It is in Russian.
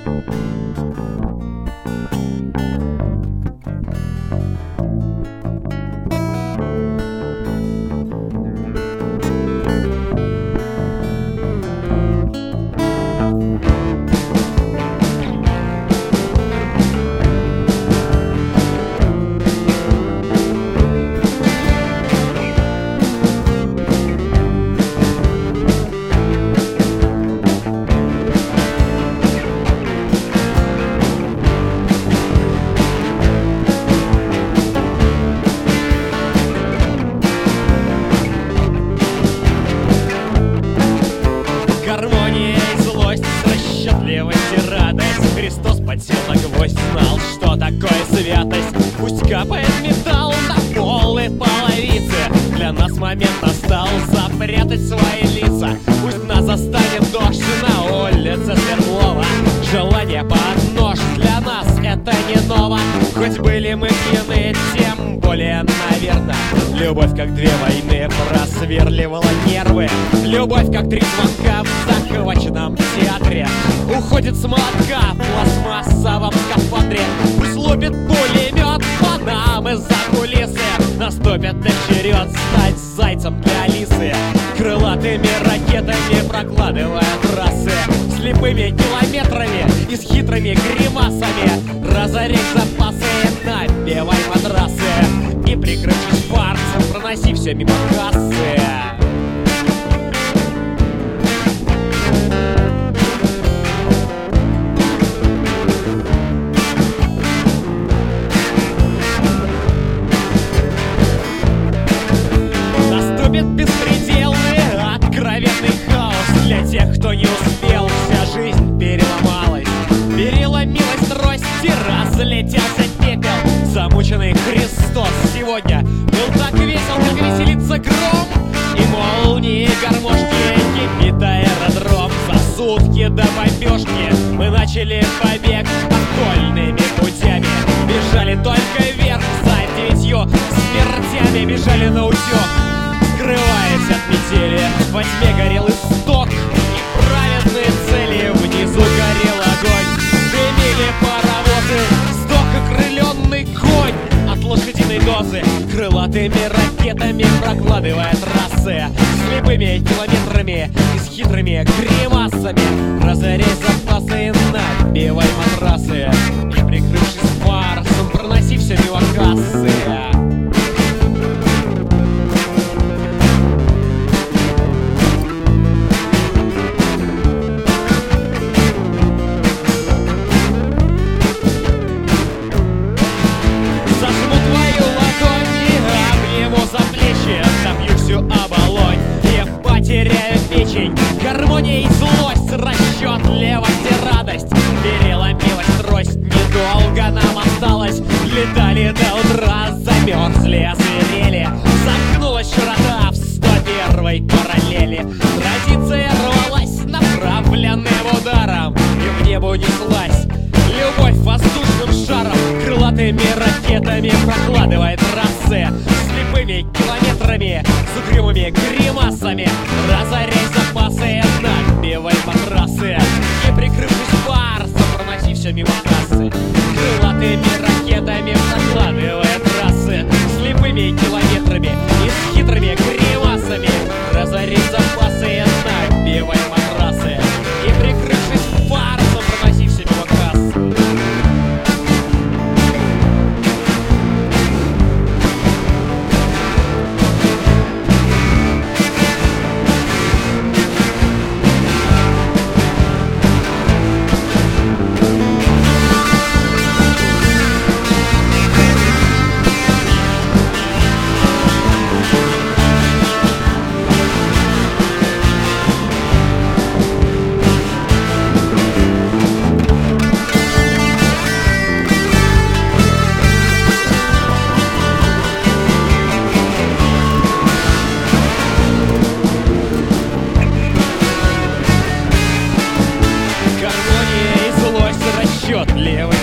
Гармония и злость, расчетливость и радость. Христос подсел на гвоздь, знал, что такое святость. Пусть капает металл на пол и половицы. Для нас момент настал запрятать свои лица. Пусть нас застанет дождь на улице Свердлова. Желание под нож, для нас это не ново. Хоть были мы пьяны, тем более, наверное. Любовь, как две войны, просверливала нервы. Любовь, как три звонка в захваченном театре. Уходит с молотка в пластмассовом скафандре. Пусть лупит пулемет по нам из-за кулисы. Наступит и черед стать зайцем для Алисы. Крылатыми ракетами прокладывая трассы. Слепыми километрами и с хитрыми гримасами. Разорей запасы, набивай матрасы. И прикрывшись фарцем, проноси все мимо кассы. Наступит беспределный, откровенный хаос. Для тех, кто не успел, вся жизнь переломалась. Переломилась трость и разлетелся пепел. Замученный Христос сегодня был так весел, как веселится гром. И молнии, гармошки, кипит аэродром. За сутки до бомбежки мы начали побег окольными путями. Бежали только вверх за 9 смертями. Бежали на утек, скрываясь от метели. Во тьме горел исток и праведные цели. Внизу горел огонь, дымили паровозы. Сдох окрыленный конь от лошадиной дозы. Крылатыми ракетами прокладывая трассы. Слепыми километрами и с хитрыми гримасами. Разорей запасы и набивай матрасы. И прикрывшись фарсом, проноси все мимо кассы. Теряю печень, гармония и злость, расчетливость и радость. Переломилась трость, недолго нам осталось. Летали до утра, замерзли, озверели. Замкнулась широта в 101-й параллели. Традиция рвалась направленным ударом, и в небо неслась любовь воздушным шаром. Крылатыми ракетами прокладывает трассы. Слепыми километрами, с угрюмыми гримасами. Разоряй запасы, набивай матрасы. И прикрывшись фарсом, проноси все мимо кассы. Крылатыми ракетами прокладывая трассы. Слепыми километрами и с хитрыми гримасами. Разоряй запасы, набивай матрасы. И прикрывшись фарсом, проноси все мимо кассы. Отчетливо